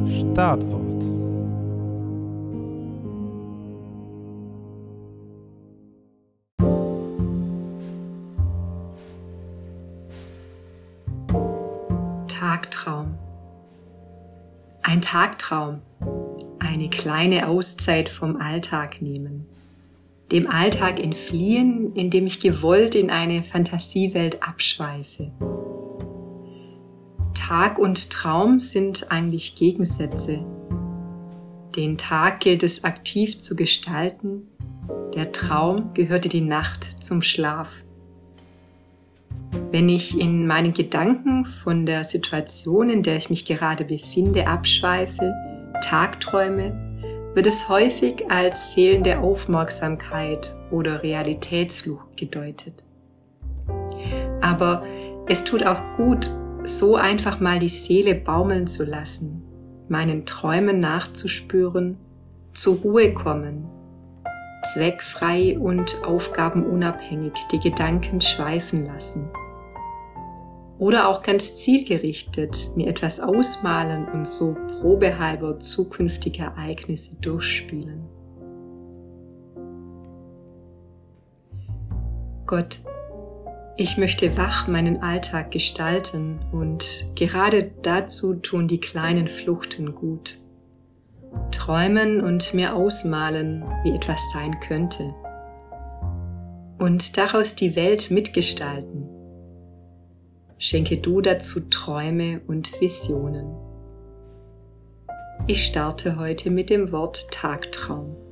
Startwort. Tagtraum. Ein Tagtraum. Eine kleine Auszeit vom Alltag nehmen. Dem Alltag entfliehen, indem ich gewollt in eine Fantasiewelt abschweife. Tag und Traum sind eigentlich Gegensätze. Den Tag gilt es aktiv zu gestalten, der Traum gehörte die Nacht zum Schlaf. Wenn ich in meinen Gedanken von der Situation, in der ich mich gerade befinde, abschweife, tagträume, wird es häufig als fehlende Aufmerksamkeit oder Realitätsflucht gedeutet. Aber es tut auch gut, so einfach mal die Seele baumeln zu lassen, meinen Träumen nachzuspüren, zur Ruhe kommen, zweckfrei und aufgabenunabhängig die Gedanken schweifen lassen. Oder auch ganz zielgerichtet mir etwas ausmalen und so probehalber zukünftige Ereignisse durchspielen. Gott, ich möchte wach meinen Alltag gestalten und gerade dazu tun die kleinen Fluchten gut. Träumen und mir ausmalen, wie etwas sein könnte. Und daraus die Welt mitgestalten. Schenke du dazu Träume und Visionen. Ich starte heute mit dem Wort Tagtraum.